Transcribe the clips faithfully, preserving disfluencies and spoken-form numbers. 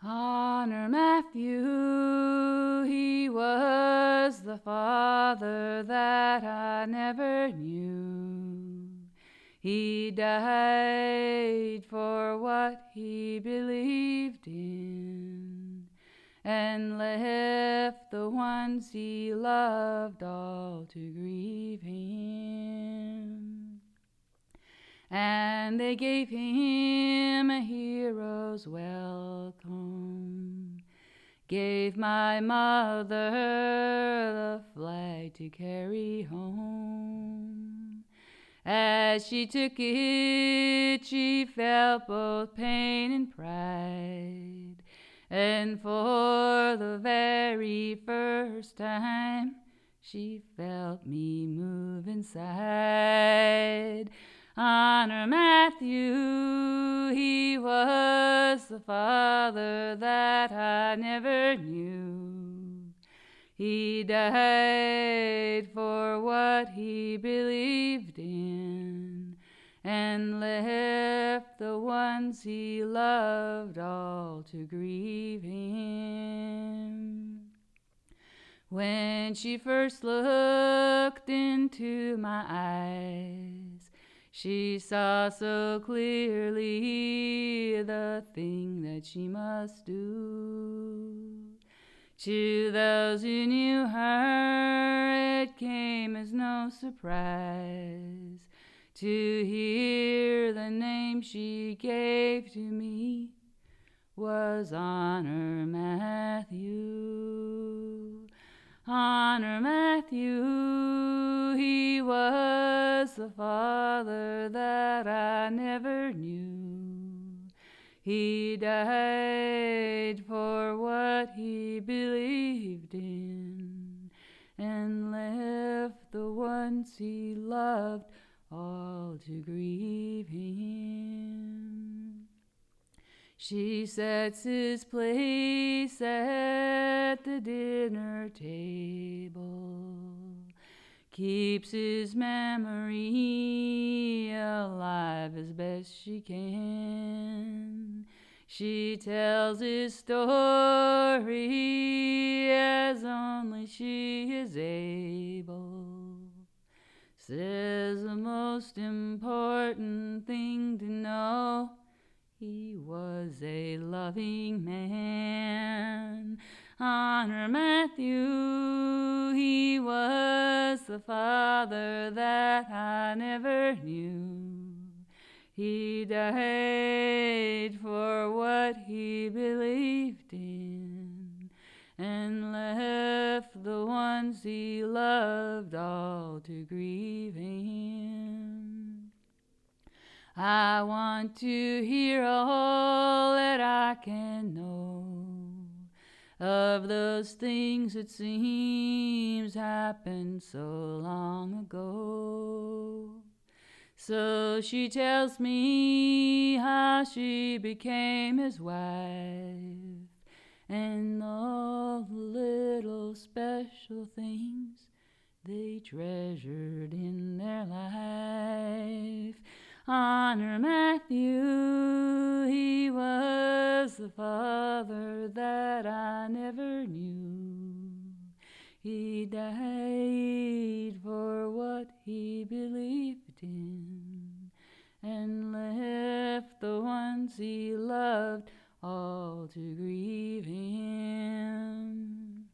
Honor Matthew, he was the father that I never knew. He died for what he believed in, and left the ones he loved all to grieve him. And they gave him a hero's welcome, gave my mother the flag to carry home. As she took it, she felt both pain and pride, and for the very first time, she felt me move inside. Honor Matthew, he was the father that I never knew. He died for what he believed in, and left the ones he loved all to grieve him. When she first looked into my eyes, she saw so clearly the thing that she must do. To those who knew her, it came as no surprise to hear the name she gave to me was Honor Matthew. Honor Matthew, he was the father that I never knew. He died for what he believed in, and left the ones he loved all to grieve him. She sets his place at the dinner table, keeps his memory alive as best she can. She tells his story as only she is able. Says the most important thing to know, he was a loving man. Honor Matthew, he was the father that I never knew. He died for what he believed in, and left the ones he loved all to grieve him. I want to hear all that I can know of those things it seems happened so long ago. So she tells me how she became his wife, and all the little special things they treasured in their life. Honor Matthew, he was the father that I never knew. He died for what he believed in, and left the ones he loved all to grieve him.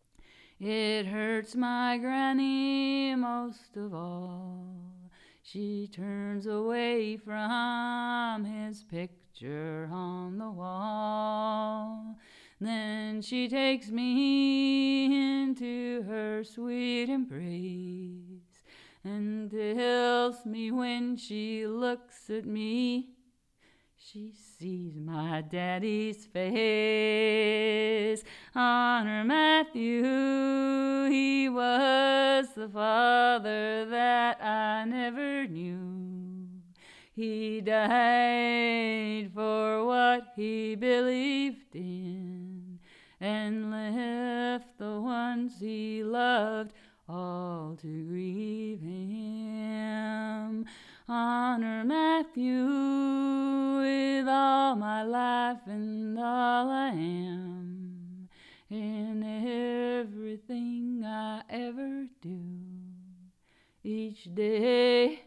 It hurts my granny most of all. She turns away from his picture on the wall. Then she takes me into her sweet embrace and tells me when she looks at me, she sees my daddy's face. Honor Matthew, he was the father that I never knew. He died for what he believed in, and left the ones he loved all to grieve him. honor Matthew with all my life and all I am, in everything I ever do. Each day